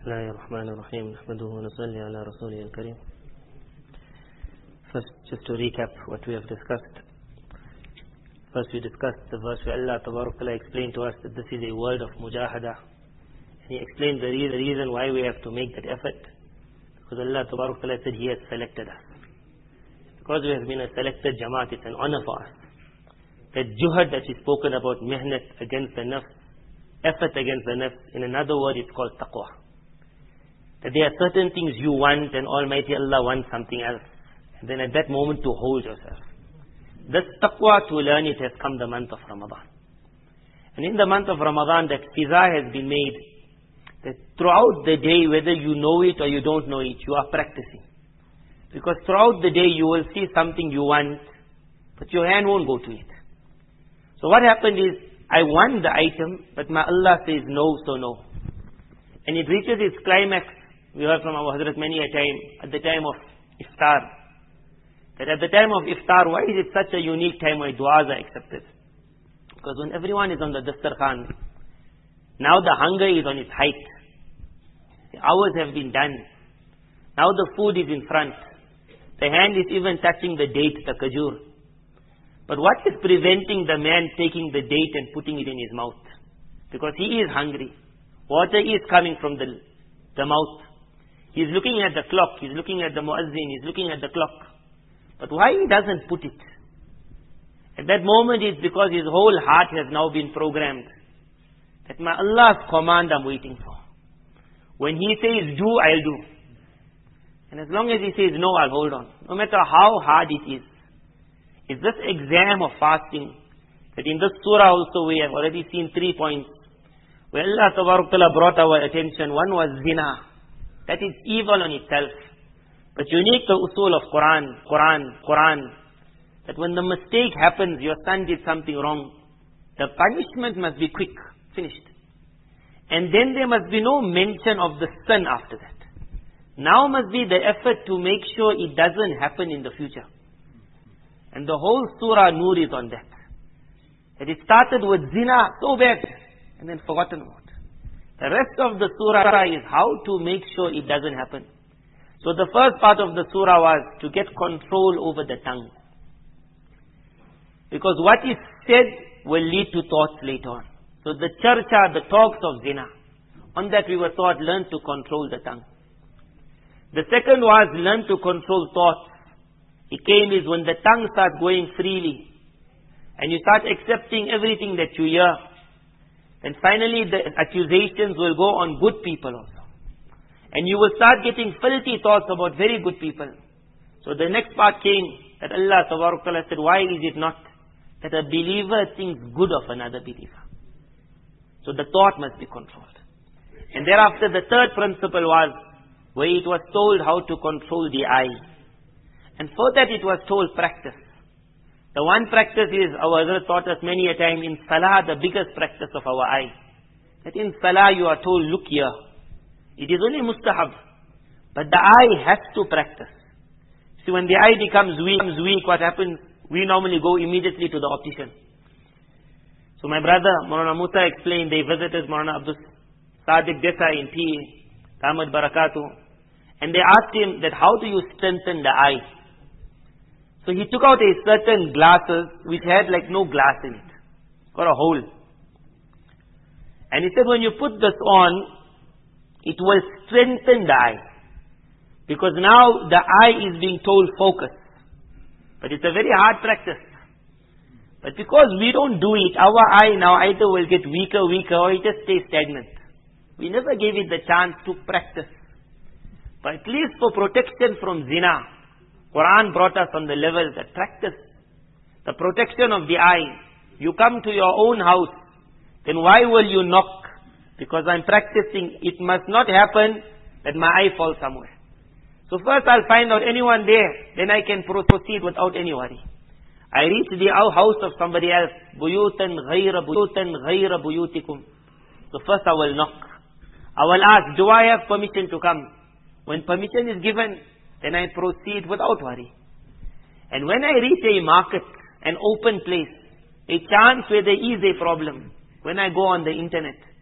بسم الله الرحمن الرحيم نحمده ونصلي على رسوله الكريم. First, just to recap what we have discussed. First, we discussed the verse where Allah Ta'ala explained to us that this is a world of mujahada. And He explained the reason why we have to make that effort. Because Allah Ta'ala said He has selected us. Because we have been a selected Jamaat, it's an honor for us. That juhad that is spoken about, mihnat against the nafs, effort against the nafs, in another word it's called taqwa. That there are certain things you want and Almighty Allah wants something else. And then at that moment to hold yourself. This taqwa, to learn it, has come the month of Ramadan. And in the month of Ramadan, that fiza has been made. That throughout the day, whether you know it or you don't know it, you are practicing. Because throughout the day you will see something you want, but your hand won't go to it. So what happened is, I want the item, but my Allah says no, so no. And it reaches its climax. We heard from our Hazrat many a time, at the time of iftar. That at the time of iftar, why is it such a unique time where du'as are accepted? Because when everyone is on the dastarkhan, now the hunger is on its height. The hours have been done. Now the food is in front. The hand is even touching the date, the kajur. But what is preventing the man taking the date and putting it in his mouth? Because he is hungry. Water is coming from the mouth. He is looking at the clock. He is looking at the muazzin. He is looking at the clock. But why he doesn't put it? At that moment it's because his whole heart has now been programmed. That my Allah's command I'm waiting for. When He says do, I'll do. And as long as He says no, I'll hold on. No matter how hard it is. It's this exam of fasting. That in this surah also we have already seen 3 points. Where Allah Ta'ala brought our attention. One was zina. That is evil on itself. But you need the usul of Quran. That when the mistake happens, your son did something wrong, the punishment must be quick, finished. And then there must be no mention of the sin after that. Now must be the effort to make sure it doesn't happen in the future. And the whole surah Nur is on that. That it started with zina, so bad, and then forgotten about. The rest of the surah is how to make sure it doesn't happen. So the first part of the surah was to get control over the tongue. Because what is said will lead to thoughts later on. So the charcha, the talks of zina, on that we were taught, learn to control the tongue. The second was learn to control thoughts. It came is when the tongue starts going freely, and you start accepting everything that you hear, and finally the accusations will go on good people also. And you will start getting filthy thoughts about very good people. So the next part came that Allah Ta'ala said, why is it not that a believer thinks good of another believer? So the thought must be controlled. And thereafter the third principle was where it was told how to control the eye. And for that it was told practice. The one practice is, our Hazrat taught us many a time, in Salah, the biggest practice of our eye. That in Salah you are told, look here. It is only mustahab. But the eye has to practice. See, when the eye becomes weak, what happens? We normally go immediately to the optician. So my brother, Maulana Musa explained, they visited Maulana Abdul Sadiq Desai in PA, Ahmad Barakatu. And they asked him that how do you strengthen the eye? So he took out a certain glasses which had like no glass in it. Got a hole. And he said when you put this on, it will strengthen the eye. Because now the eye is being told focus. But it's a very hard practice. But because we don't do it, our eye now either will get weaker or it just stays stagnant. We never gave it the chance to practice. But at least for protection from zina, Quran brought us on the level that practice the protection of the eye. You come to your own house, then why will you knock? Because I'm practicing. It must not happen that my eye falls somewhere. So first I'll find out anyone there, then I can proceed without any worry. I reach the house of somebody else, buyutan ghayra buyutikum. So first I will knock. I will ask, do I have permission to come? When permission is given, then I proceed without worry. And when I reach a market, an open place, a chance where there is a problem, when I go on the internet,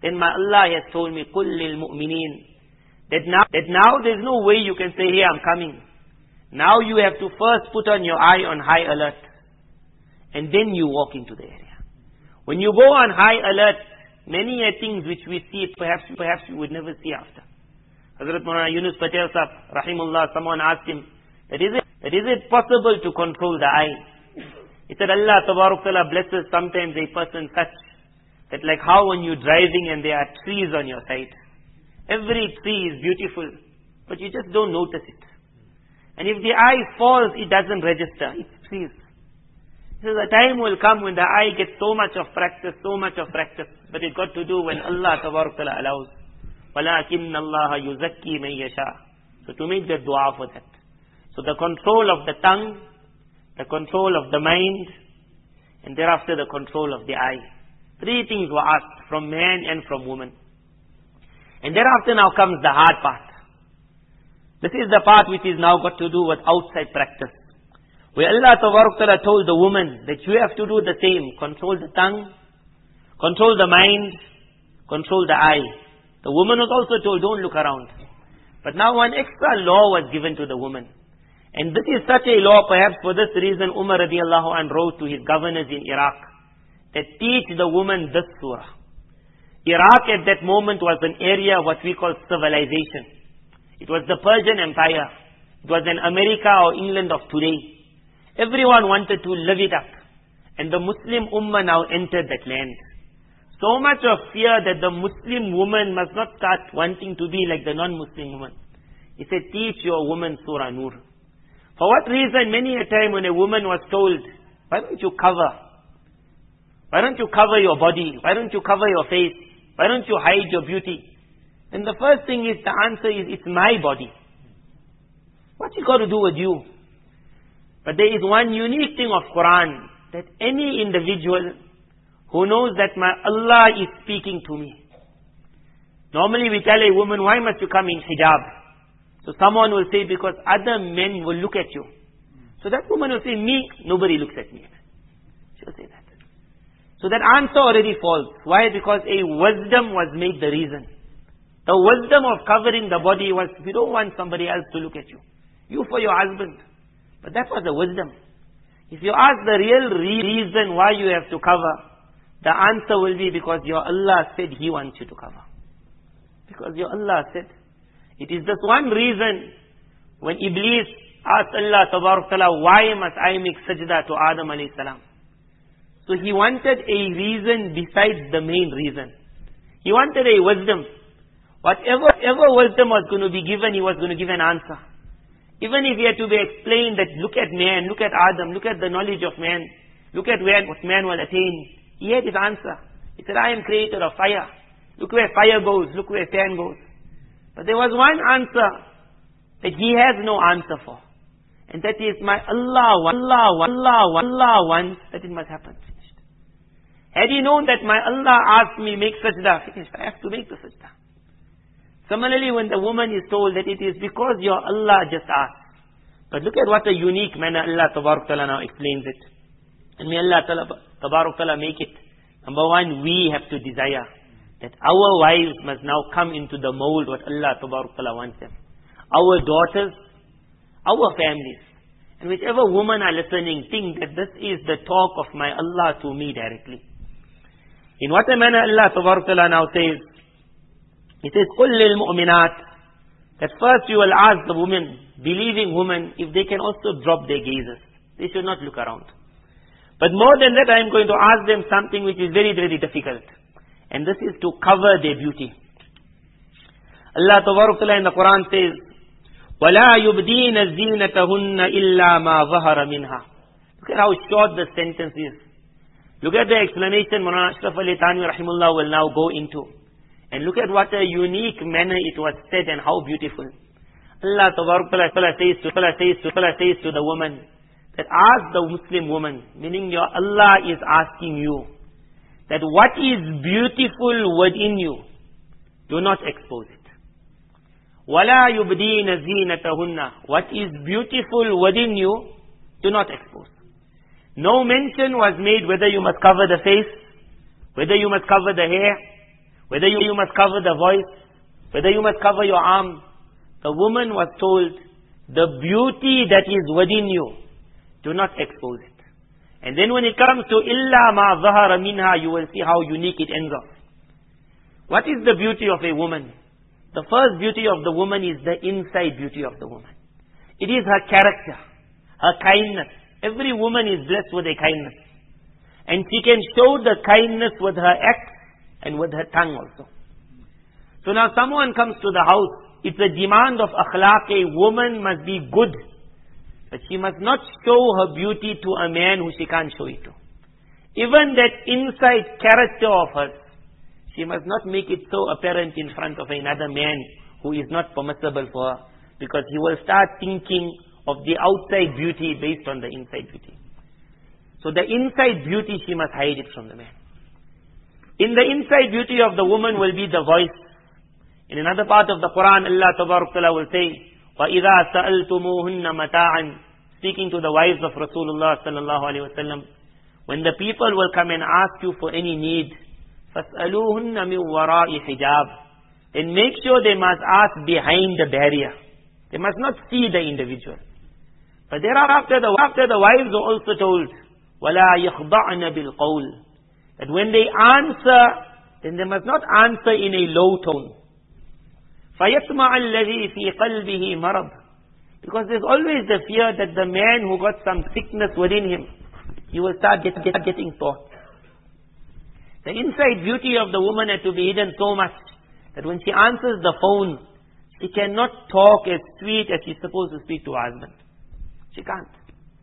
then my Allah has told me, قُلْ لِلْمُؤْمِنِينَ, that now there's no way you can say, hey, I'm coming. Now you have to first put on your eye on high alert, and then you walk into the area. When you go on high alert, many things which we see, perhaps you would never see after. Hazrat Maulana Yunus Patel Sahib, Rahimullah, someone asked him, that is it possible to control the eye? He said, Allah Tabarak Ta'ala blesses sometimes a person such, that like how when you're driving and there are trees on your side, every tree is beautiful, but you just don't notice it. And if the eye falls, it doesn't register, it frees. So the time will come when the eye gets so much of practice, but it got to do when Allah Tabarak Ta'ala allows. وَلَكِنَّ اللَّهَ يُزَكِّي مَن يَشَاءُ. So to make the dua for that. So the control of the tongue, the control of the mind, and thereafter the control of the eye. 3 things were asked from man and from woman. And thereafter now comes the hard part. This is the part which is now got to do with outside practice. Where Allah Tabarak Ta'ala told the woman that you have to do the same. Control the tongue, control the mind, control the eye. The woman was also told, don't look around. But now one extra law was given to the woman. And this is such a law, perhaps for this reason Umar radiallahu anh wrote to his governors in Iraq, that teach the woman this surah. Iraq at that moment was an area what we call civilization. It was the Persian Empire. It was an America or England of today. Everyone wanted to live it up. And the Muslim Ummah now entered that land. So much of fear that the Muslim woman must not start wanting to be like the non-Muslim woman. He said, teach your woman Surah Nur. For what reason? Many a time when a woman was told, why don't you cover? Why don't you cover your body? Why don't you cover your face? Why don't you hide your beauty? And the first thing is, the answer is, it's my body. What's it got to do with you? But there is one unique thing of Quran, that any individual who knows that my Allah is speaking to me. Normally we tell a woman, why must you come in hijab? So someone will say, because other men will look at you. So that woman will say, me, nobody looks at me. She'll say that. So that answer already falls. Why? Because a wisdom was made the reason. The wisdom of covering the body was, you don't want somebody else to look at you. You for your husband. But that was the wisdom. If you ask the real reason why you have to cover, the answer will be because your Allah said He wants you to cover. Because your Allah said. It is this one reason when Iblis asked Allah Tabarak Ta'ala, why must I make sajda to Adam alayhi salam? So he wanted a reason besides the main reason. He wanted a wisdom. Whatever wisdom was going to be given, he was going to give an answer. Even if he had to be explained that look at man, look at Adam, look at the knowledge of man, look at what man will attain, he had his answer. He said, I am creator of fire. Look where fire goes, look where fan goes. But there was one answer that he has no answer for. And that is, my Allah wants that it must happen. Finished. Had he known that my Allah asked me make sajda, finished, I have to make the sajda. Similarly, when the woman is told that it is because your Allah just asked. But look at what a unique manner Allah Tabarak Ta'ala now explains it. And may Allah Tabarak Ta'ala make it. Number one, we have to desire that our wives must now come into the mold what Allah Tabarak Ta'ala wants them. Our daughters, our families. And whichever women are listening, think that this is the talk of my Allah to me directly. In what a manner Allah Tabarak Ta'ala now says, He says, قُلْ لِلْمُؤْمِنَاتِ, that first you will ask the women, believing women, if they can also drop their gazes. They should not look around. But more than that, I am going to ask them something which is very, very difficult. And this is to cover their beauty. Allah Tabarak Ta'ala in the Quran says, وَلَا يُبْدِينَ زِينَتَهُنَّ إِلَّا مَا ظَهَرَ مِنْهَا. Look at how short the sentence is. Look at the explanation Maulana Ashraf Ali Thanwi Rahimullah will now go into. And look at what a unique manner it was said and how beautiful. Allah Tabarak Ta'ala says to the woman, that ask the Muslim woman, meaning your Allah is asking you, that what is beautiful within you, do not expose it. وَلَا يُبْدِينَ زِينَتَهُنَّ, what is beautiful within you, do not expose. No mention was made whether you must cover the face, whether you must cover the hair, whether you must cover the voice, whether you must cover your arm. The woman was told, the beauty that is within you, do not expose it. And then when it comes to illa ma zahara minha, you will see how unique it ends up. What is the beauty of a woman? The first beauty of the woman is the inside beauty of the woman. It is her character, her kindness. Every woman is blessed with a kindness. And she can show the kindness with her acts and with her tongue also. So now someone comes to the house, it's a demand of akhlaq, a woman must be good. But she must not show her beauty to a man who she can't show it to. Even that inside character of hers, she must not make it so apparent in front of another man who is not permissible for her. Because he will start thinking of the outside beauty based on the inside beauty. So the inside beauty, she must hide it from the man. In the inside beauty of the woman will be the voice. In another part of the Quran, Allah Tabarak Ta'ala will say, وَإِذَا سَأَلْتُمُوهُنَّ مَتَاعًا, speaking to the wives of Rasulullah sallallahu alaihi wasallam, when the people will come and ask you for any need, فَاسْأَلُوهُنَّ مِنْ وَرَاءِ حِجَابٍ, then make sure they must ask behind the barrier. They must not see the individual. But thereafter, the wives are also told, وَلَا يَخْضَعْنَ بِالْقَوْلِ, that when they answer, then they must not answer in a low tone. فَيَسْمَعَ الَّذِي فِي قَلْبِهِ مَرَضٍ, because there's always the fear that the man who got some sickness within him, he will start getting thoughts. The inside beauty of the woman had to be hidden so much that when she answers the phone, she cannot talk as sweet as she's supposed to speak to her husband. She can't.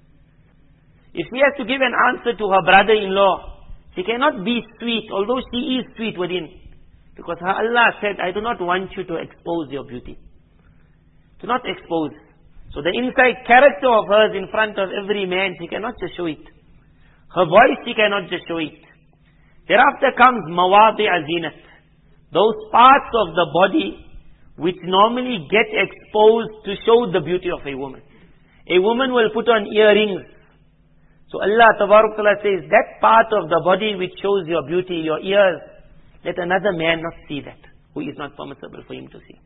If she has to give an answer to her brother-in-law, she cannot be sweet, although she is sweet within. Because Allah said, I do not want you to expose your beauty. Do not expose. So the inside character of hers in front of every man, she cannot just show it. Her voice, she cannot just show it. Thereafter comes mawadi' azinat, those parts of the body which normally get exposed to show the beauty of a woman. A woman will put on earrings. So Allah Tabarak Ta'ala says, that part of the body which shows your beauty, your ears, let another man not see that, who is not permissible for him to see.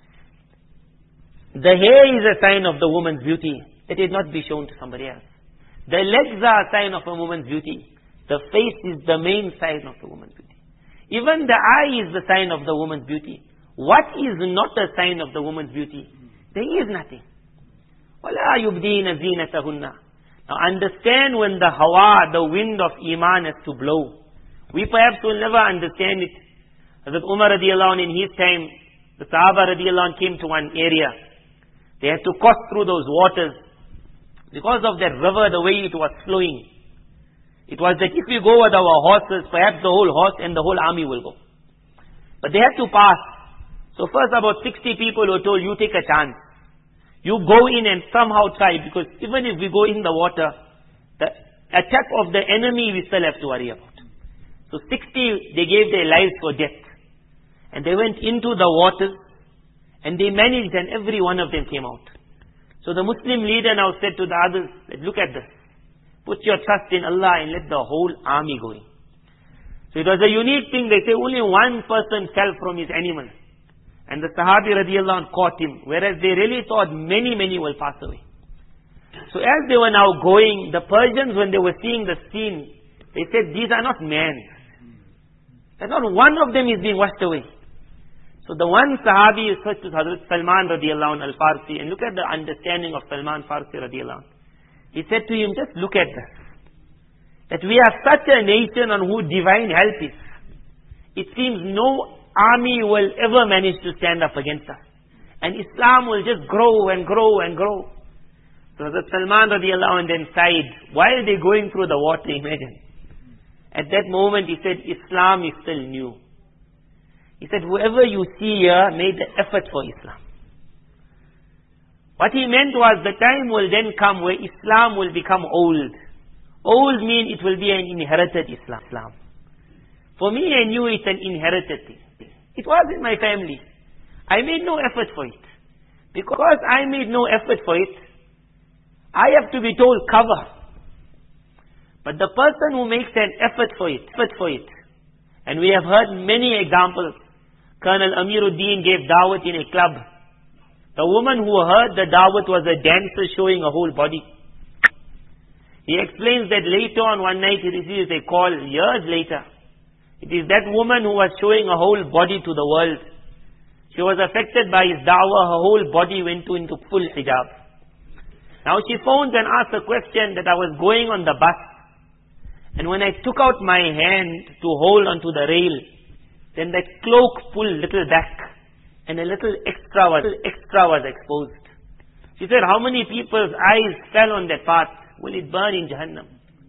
The hair is a sign of the woman's beauty. Let it not be shown to somebody else. The legs are a sign of a woman's beauty. The face is the main sign of the woman's beauty. Even the eye is the sign of the woman's beauty. What is not a sign of the woman's beauty? There is nothing. وَلَا يُبْدِينَ زِينَتَهُنَّ. Now understand when the hawa, the wind of iman has to blow. We perhaps will never understand it. Hazrat Umar radiallahu anh, in his time, the Sahaba radiallahu anh came to one area. They had to cross through those waters. Because of that river, the way it was flowing, it was that if we go with our horses, perhaps the whole horse and the whole army will go. But they had to pass. So first about 60 people were told, you take a chance. You go in and somehow try, because even if we go in the water, the attack of the enemy we still have to worry about. So 60, they gave their lives for death. And they went into the waters, and they managed, and every one of them came out. So the Muslim leader now said to the others, look at this. Put your trust in Allah and let the whole army go in. So it was a unique thing. They say only one person fell from his animal. And the Sahabi radiallahu anh caught him. Whereas they really thought many will pass away. So as they were now going, the Persians, when they were seeing the scene, they said, these are not men. That not one of them is being washed away. So the one Sahabi is such to Hazrat Salman radiallahu anh al-Farsi, and look at the understanding of Salman Farsi radiallahu anh. He said to him, just look at this. That we are such a nation on who divine help is. It seems no army will ever manage to stand up against us. And Islam will just grow and grow and grow. So Hazrat Salman radiallahu anh then sighed. While they going through the water, imagine. At that moment he said, Islam is still new. He said, whoever you see here made the effort for Islam. What he meant was the time will then come where Islam will become old. Old means it will be an inherited Islam. For me and you, it's an inherited thing. It was in my family. I made no effort for it. Because I made no effort for it, I have to be told cover. But the person who makes an effort for it, And we have heard many examples. Colonel Amiruddin gave dawat in a club. The woman who heard the dawat was a dancer showing a whole body. He explains that later on one night he receives a call, years later. It is that woman who was showing a whole body to the world. She was affected by his dawah, her whole body went into full hijab. Now she phoned and asked a question that I was going on the bus. And when I took out my hand to hold onto the rail, then that cloak pulled little back and a little extra was exposed. She said, how many people's eyes fell on that path? Will it burn in Jahannam?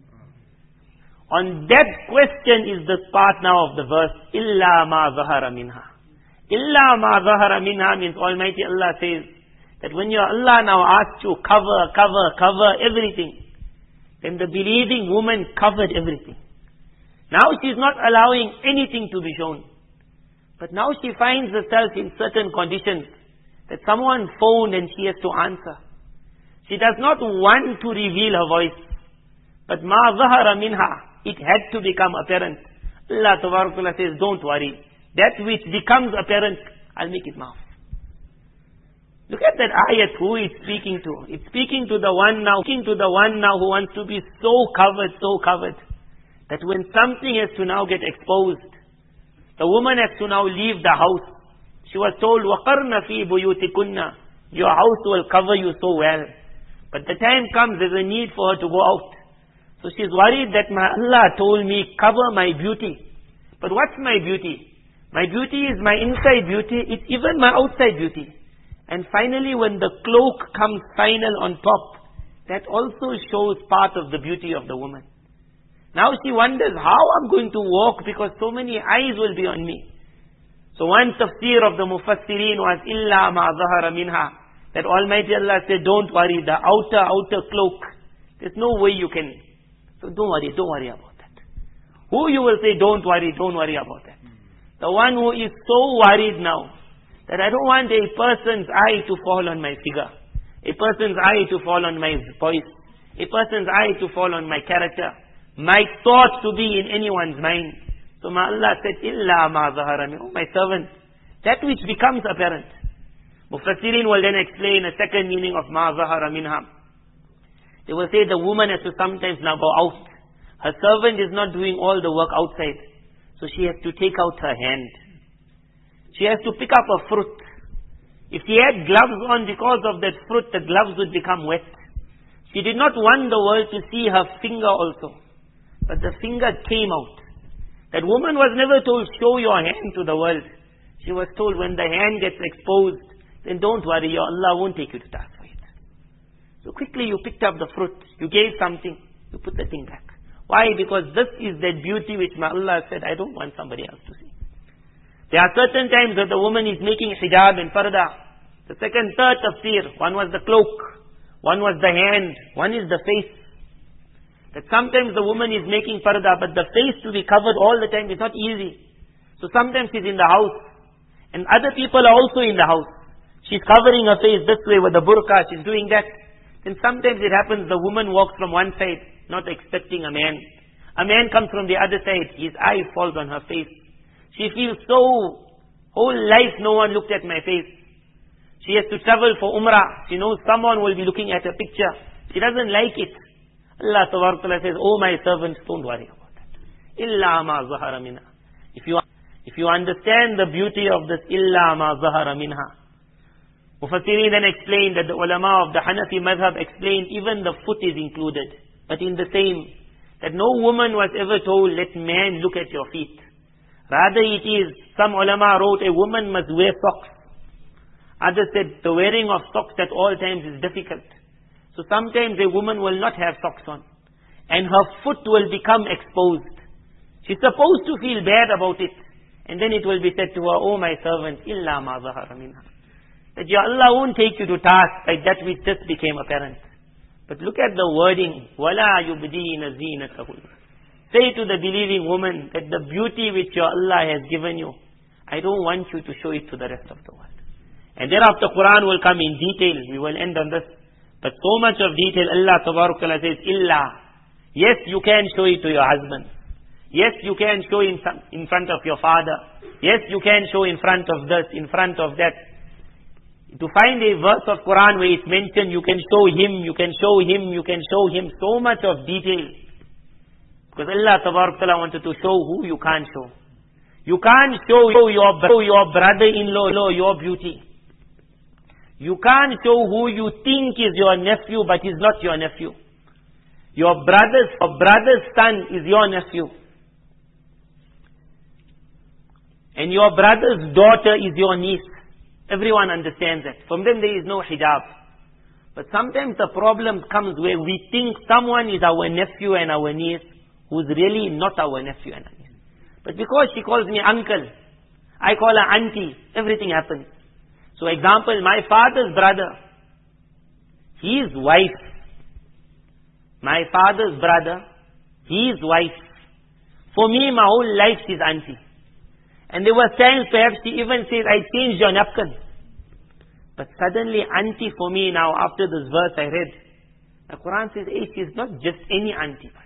On that question is the part now of the verse, Illa ma zahara minha. Illa ma zahara minha means Almighty Allah says that when your Allah now asks you cover everything, then the believing woman covered everything. Now she is not allowing anything to be shown. But now she finds herself in certain conditions that someone phoned and she has to answer. She does not want to reveal her voice. But ma zahara minha, it had to become apparent. Allah Tabarakullah says, don't worry. That which becomes apparent, I'll make it ma'af. Look at that ayat, who is speaking to? It's speaking to the one now who wants to be so covered, that when something has to now get exposed, the woman has to now leave the house. She was told, وَقَرْنَ فِي بُيُوتِكُنَّ, your house will cover you so well. But the time comes, there's a need for her to go out. So she's worried that my Allah told me, cover my beauty. But what's my beauty? My beauty is my inside beauty, it's even my outside beauty. And finally, when the cloak comes final on top, that also shows part of the beauty of the woman. Now she wonders how I'm going to walk because so many eyes will be on me. So one tafsir of the Mufassirin was, Illa ma zahara minha. That Almighty Allah said, don't worry, the outer cloak, there's no way you can. So don't worry about that. Who you will say, don't worry about that. The one who is so worried now, that I don't want a person's eye to fall on my figure, a person's eye to fall on my voice, a person's eye to fall on my character, my thought to be in anyone's mind. So my Allah said, Illa ma zahara min, oh my servant, that which becomes apparent. Mufassirin will then explain a second meaning of ma zahara minha. They will say the woman has to sometimes now go out. Her servant is not doing all the work outside. So she has to take out her hand. She has to pick up a fruit. If she had gloves on, because of that fruit, the gloves would become wet. She did not want the world to see her finger also. But the finger came out. That woman was never told, show your hand to the world. She was told, when the hand gets exposed, then don't worry, your Allah won't take you to task for it. So quickly you picked up the fruit, you gave something, you put the thing back. Why? Because this is that beauty which my Allah said, I don't want somebody else to see. There are certain times that the woman is making hijab and parda. The second, third tafsir, one was the cloak, one was the hand, one is the face. That sometimes the woman is making parda, but the face to be covered all the time is not easy. So sometimes she's in the house, and other people are also in the house. She's covering her face this way with the burqa, she's doing that. Then sometimes it happens the woman walks from one side, not expecting a man. A man comes from the other side, his eye falls on her face. She feels so, whole life no one looked at my face. She has to travel for umrah. She knows someone will be looking at her picture. She doesn't like it. Allah Ta'ala says, oh my servants, don't worry about that. Illa ma zahara minha. If you understand the beauty of this illa ma zahara minha, Mufassirin then explained that the ulama of the Hanafi madhab explained even the foot is included. But in the same, that no woman was ever told, let man look at your feet. Rather it is, some ulama wrote, a woman must wear socks. Others said, the wearing of socks at all times is difficult. So sometimes a woman will not have socks on. And her foot will become exposed. She's supposed to feel bad about it. And then it will be said to her, oh my servant, illa ma zahara minha. That your Allah won't take you to task like that which just became apparent. But look at the wording, وَلَا يُبْدِينَ زِينَتَهُ. Say to the believing woman that the beauty which your Allah has given you, I don't want you to show it to the rest of the world. And thereafter Quran will come in detail. We will end on this. But so much of detail, Allah Tabarakalla says, illa. Yes, you can show it to your husband. Yes, you can show in front of your father. Yes, you can show in front of this, in front of that. To find a verse of Quran where it's mentioned, you can show him, you can show him, you can show him, so much of detail. Because Allah Ta'ala wanted to show who you can't show. You can't show your brother-in-law your beauty. You can't show who you think is your nephew but is not your nephew. Your brother's son is your nephew. And your brother's daughter is your niece. Everyone understands that. From them there is no hijab. But sometimes the problem comes where we think someone is our nephew and our niece who's really not our nephew and our niece. But because she calls me uncle, I call her auntie, everything happens. So example, my father's brother, his wife, my father's brother, his wife, for me my whole life she's auntie. And there were times perhaps she even says, I changed your napkin. But suddenly auntie for me now, after this verse I read, the Quran says, hey, she's not just any auntie. But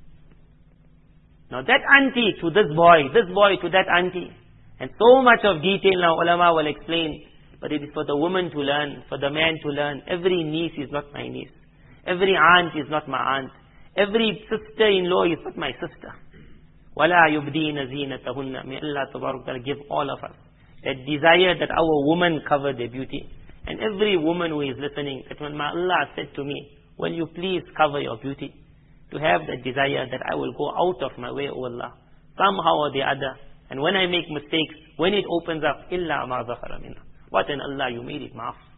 now that auntie to this boy to that auntie. And so much of detail now ulama will explain. But it is for the woman to learn, for the man to learn. Every niece is not my niece. Every aunt is not my aunt. Every sister-in-law is not my sister. وَلَا يُبْدِينَ زِينَتَهُنَّ. May Allah Ta'ala give all of us that desire that our women cover their beauty. And every woman who is listening, that when my Allah said to me, will you please cover your beauty? To have that desire that I will go out of my way, O Allah, somehow or the other. And when I make mistakes, when it opens up, إِلَّا مَا ظَهَرَ مِنْهُ. What an Allah, you made it maaf.